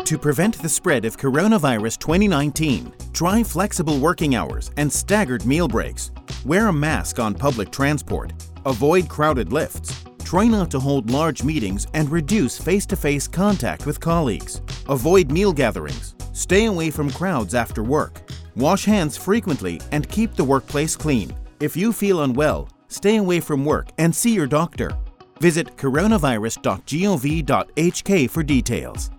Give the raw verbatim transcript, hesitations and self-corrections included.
To prevent the spread of coronavirus twenty nineteen, try flexible working hours and staggered meal breaks. Wear a mask on public transport. Avoid crowded lifts. Try not to hold large meetings and reduce face-to-face contact with colleagues. Avoid meal gatherings. Stay away from crowds after work. Wash hands frequently and keep the workplace clean. If you feel unwell, stay away from work and see your doctor. Visit coronavirus dot gov dot h k for details.